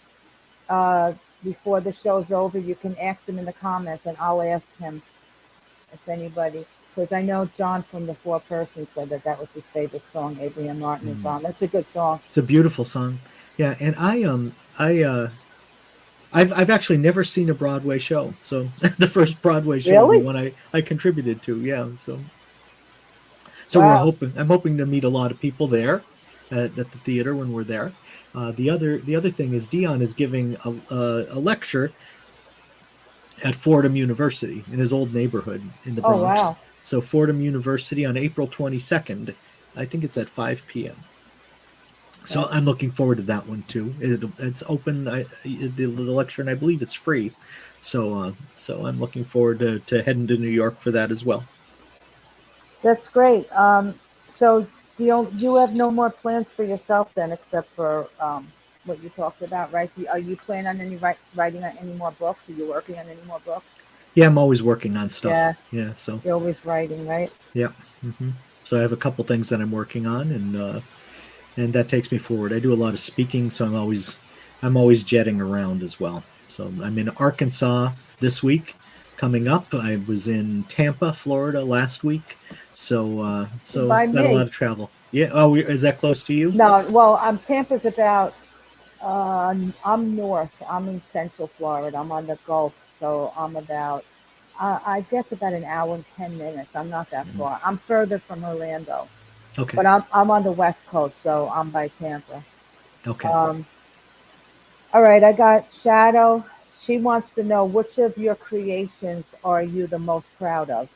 uh, before the show's over, you can ask them in the comments, and I'll ask him if anybody. Because I know John from the Four Persons said that that was his favorite song, Abraham Martin and Mm. John. That's a good song. It's a beautiful song. Yeah, and I um I uh I've I've actually never seen a Broadway show. So the first Broadway show Really? the one I I contributed to. Yeah, so so we're Wow. hoping I'm hoping to meet a lot of people there at, at the theater when we're there. Uh, the other the other thing is Dion is giving a, a, a lecture at Fordham University in his old neighborhood in the Oh, Bronx. wow. So Fordham University on April twenty-second. I think it's at five p.m. So Okay. I'm looking forward to that one too. It, it's open, I, the, the lecture, and I believe it's free. So uh, so I'm looking forward to, to heading to New York for that as well. That's great. Um, so you don't, you have no more plans for yourself then, except for um, what you talked about, right? You- Are you planning on any write, writing on any more books? Are you working on any more books? Yeah, I'm always working on stuff. Yeah. Yeah, so You're always writing, right? yeah. hmm So I have a couple things that I'm working on, and uh, and that takes me forward. I do a lot of speaking, so I'm always I'm always jetting around as well. So I'm in Arkansas this week. Coming up, I was in Tampa, Florida last week. So uh, so By got a me. lot of travel. Yeah. Oh, we- is that close to you? No, well, um, Tampa's about, uh, I'm north. I'm in Central Florida. I'm on the Gulf, so I'm about, uh, I guess about an hour and ten minutes. I'm not that Mhm. far. I'm further from Orlando, Okay. but I'm I'm on the West Coast, so I'm by Tampa. Okay. Um, all right, I got Shadow. She wants to know which of your creations are you the most proud of?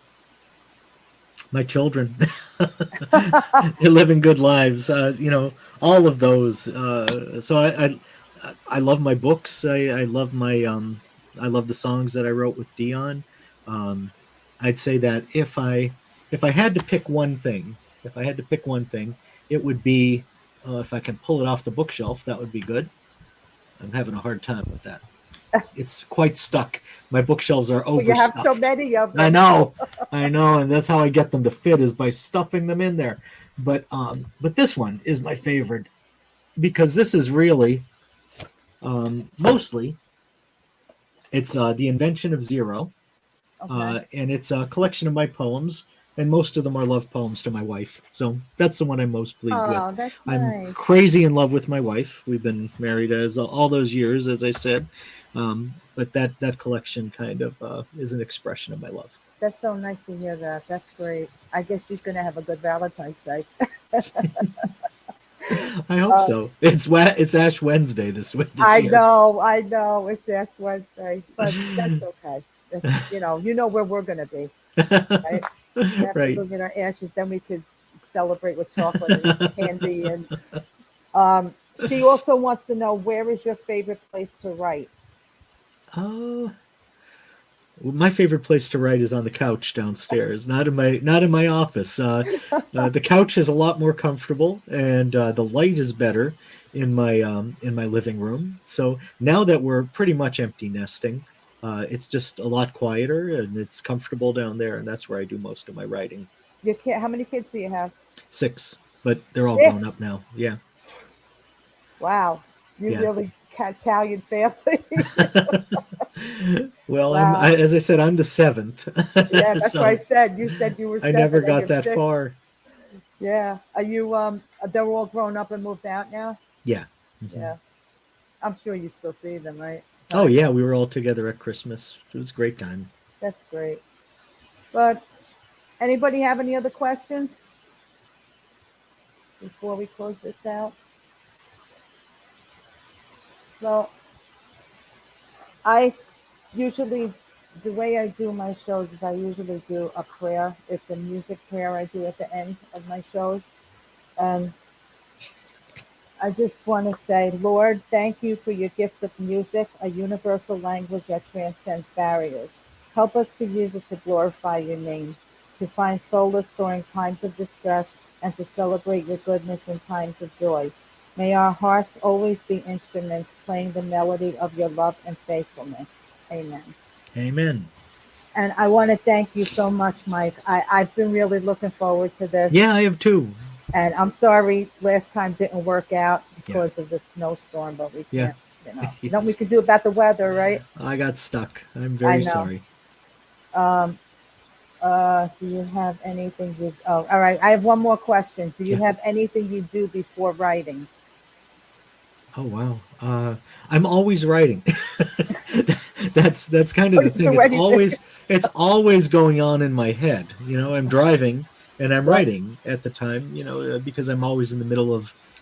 My children. They're living good lives. Uh, you know, all of those. Uh, so I, I, I love my books. I, I love my, um, I love the songs that I wrote with Dion. Um, I'd say that if I, if I had to pick one thing, if I had to pick one thing, it would be, uh, if I can pull it off the bookshelf, that would be good. I'm having a hard time with that. It's quite stuck. My bookshelves are Well, you have overstuffed. so many of them. I know, I know, and that's how I get them to fit is by stuffing them in there. But um, but this one is my favorite because this is really um, mostly it's uh, the invention of zero, Okay. uh, and it's a collection of my poems, and most of them are love poems to my wife. So that's the one I'm most pleased oh, with. that's I'm nice. crazy in love with my wife. We've been married as all those years, as I said. Um, but that, that collection kind of uh, is an expression of my love. That's so nice to hear that. That's great. I guess she's going to have a good Valentine's Day. I hope Uh, so. It's wa- it's Ash Wednesday this week. This I year. know, I know. It's Ash Wednesday, but that's okay. That's, you know, you know where we're going to be, right? After Right. looking at our ashes, then we could celebrate with chocolate and candy. And um, she also wants to know, where is your favorite place to write? Oh, well, my favorite place to write is on the couch downstairs, not in my not in my office. Uh, uh, the couch is a lot more comfortable, and uh, the light is better in my um, in my living room. So now that we're pretty much empty nesting, uh, it's just a lot quieter and it's comfortable down there, and that's where I do most of my writing. Your kid, how many kids do you have? Six, but they're all Six? grown up now. Yeah. Wow, you Yeah. really ca- Italian family. Well, Wow. I'm, I, as I said, I'm the seventh. Yeah, that's So what I said. You said you were. I seven never and got you're that six. far. Yeah. Are you? Um. They're all grown up and moved out now. Yeah. Mhm. Yeah. I'm sure you still see them, right? Oh yeah, we were all together at Christmas. It was a great time. That's great. But anybody have any other questions before we close this out? Well, I usually, the way I do my shows is I usually do a prayer. It's a music prayer I do at the end of my shows. And I just want to say, Lord, thank you for your gift of music, a universal language that transcends barriers. Help us to use it to glorify your name, to find solace during times of distress, and to celebrate your goodness in times of joy. May our hearts always be instruments playing the melody of your love and faithfulness. Amen. Amen. And I want to thank you so much, Mike. I, I've been really looking forward to this. Yeah, I have two. And I'm sorry last time didn't work out because of the snowstorm, but we Yeah. can't, you know, nothing we can do about the weather, right? I got stuck. I'm I very know. sorry. Um, uh, do you have anything you, oh, all right. I have one more question. Do you Yeah. have anything you do before writing? Oh wow. Uh, I'm always writing. that's that's kind of the Oh, thing. so It's anything. always it's always going on in my head. You know, I'm driving and I'm Right. writing at the time. You know, uh, because I'm always in the middle of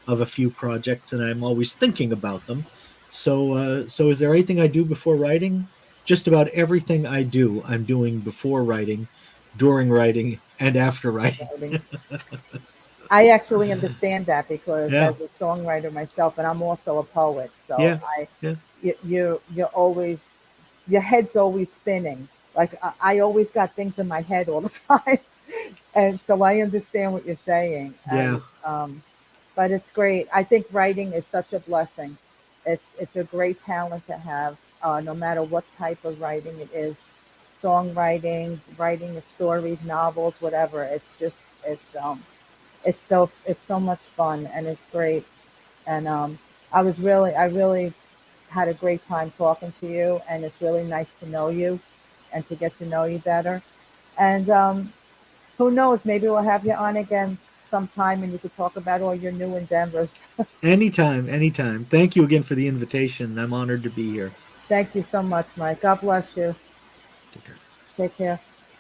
of a few projects, and I'm always thinking about them. So, uh, so is there anything I do before writing? Just about everything I do, I'm doing before writing, during writing, and after writing. I actually understand that because Yeah. as a songwriter myself, and I'm also a poet, so Yeah, I yeah. you, you you're always your head's always spinning. Like I, I always got things in my head all the time, and so I understand what you're saying. Yeah. And, um, but it's great. I think writing is such a blessing. It's it's a great talent to have, uh, no matter what type of writing it is, songwriting, writing the stories, novels, whatever. It's just it's um it's so it's so much fun and it's great. And um, I was really I really had a great time talking to you, and it's really nice to know you and to get to know you better. And um, who knows, maybe we'll have you on again sometime and you could talk about all your new endeavors. Anytime, anytime. Thank you again for the invitation. I'm honored to be here. Thank you so much, Mike. God bless you. Take care. Take care.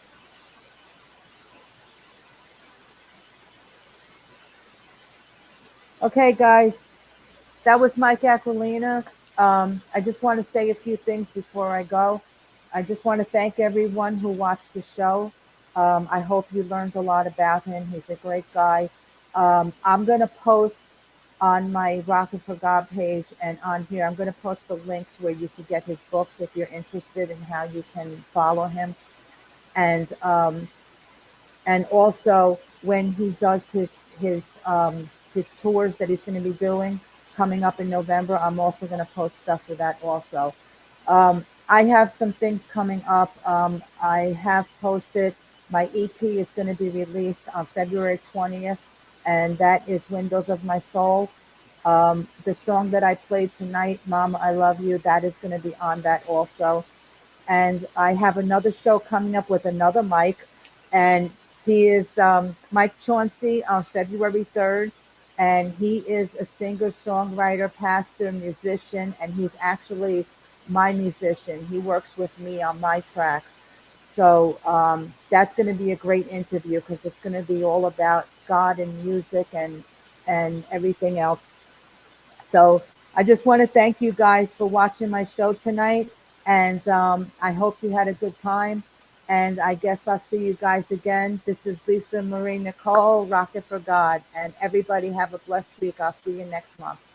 Okay, guys, that was Mike Aquilina. Um, I just want to say a few things before I go. I just want to thank everyone who watched the show. Um, I hope you learned a lot about him. He's a great guy. Um, I'm going to post on my Rockin' for God page and on here, I'm going to post the links where you can get his books if you're interested in how you can follow him. And um, and also when he does his his um, his tours that he's going to be doing coming up in November, I'm also going to post stuff for that also. Um, I have some things coming up. Um, I have posted my E P is going to be released on February twentieth, and that is Windows of My Soul. Um, the song that I played tonight, Mama, I Love You, that is going to be on that also. And I have another show coming up with another Mike, and he is um, Mike Chauncey on February third, and he is a singer, songwriter, pastor, musician, and he's actually my musician. He works with me on my tracks. So um, that's going to be a great interview because it's going to be all about God and music and and everything else. So I just want to thank you guys for watching my show tonight, and um, I hope you had a good time. And I guess I'll see you guys again. This is Lisa Marie Nicole, Rocket for God, and everybody have a blessed week. I'll see you next month.